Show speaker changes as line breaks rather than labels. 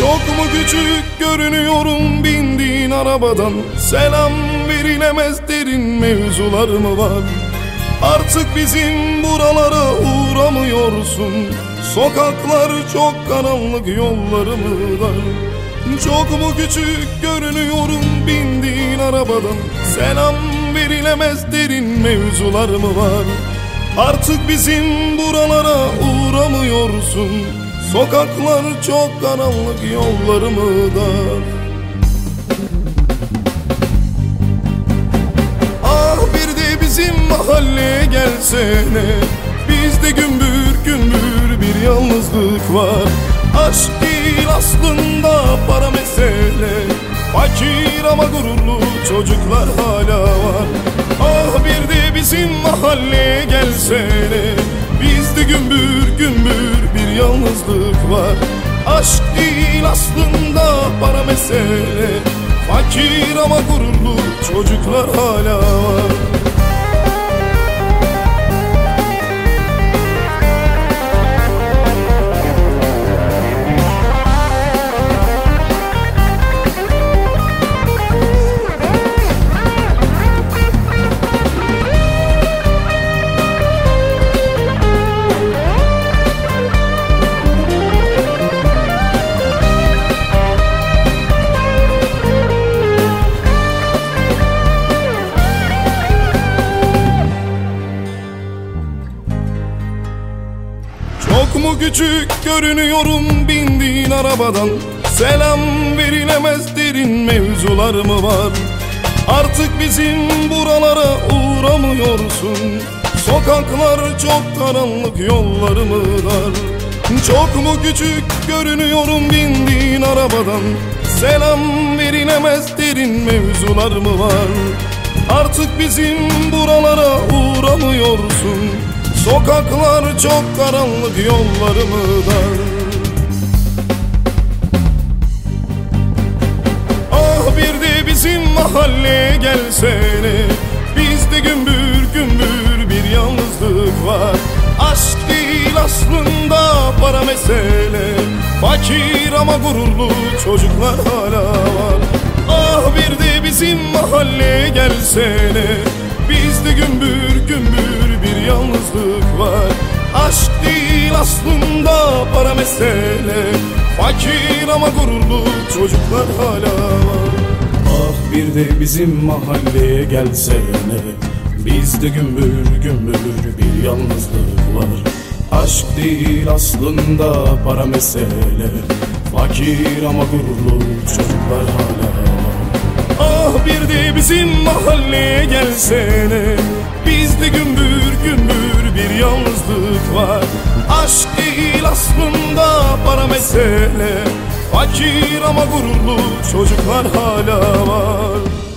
Çok mu küçük görünüyorum bindiğin arabadan? Selam verilemez derin mevzular mı var? Artık bizim buralara uğramıyorsun. Sokaklar çok karanlık, yolları mı dar? Çok mu küçük görünüyorum bindiğin arabadan? Selam verilemez derin mevzular mı var? Artık bizim buralara uğramıyorsun. Sokaklar çok karanlık, yolları mı dar? Ah bir de bizim mahalleye gelsene. Bizde gümbür gümbür bir yalnızlık var. Aşk değil aslında para mesele. Fakir ama gururlu çocuklar hala var. Ah bir de bizim mahalleye gelsene. Bizde gümbür gümbür bir yalnızlık var. Aşk değil aslında para mesele. Fakir ama gururlu çocuklar hala var. Çok mu küçük görünüyorum bindiğin arabadan? Selam verilemez derin mevzular mı var? Artık bizim buralara uğramıyorsun. Sokaklar çok karanlık, yolları mı dar? Çok mu küçük görünüyorum bindiğin arabadan? Selam verilemez derin mevzular mı var? Artık bizim buralara uğramıyorsun. Sokaklar çok karanlık, yolları mı dar? Ah bir de bizim mahalleye gelsene. Bizde gümbür gümbür bir yalnızlık var. Aşk değil aslında para mesele. Fakir ama gururlu çocuklar hala var. Ah bir de bizim mahalleye gelsene. Bizde gümbür gümbür bir yalnızlık var. Aşk değil aslında para mesele. Fakir ama gururlu çocuklar hala var.
Ah bir de bizim mahalleye gelsene. Bizde gümbür gümbür bir yalnızlık var. Aşk değil aslında para mesele. Fakir ama gururlu çocuklar hala var.
Ah bir de bizim mahalleye gelsene. Bizde gümbür gümbür bir yalnızlık var. Aşk değil aslında para mesele. Fakir ama gururlu çocuklar hala var.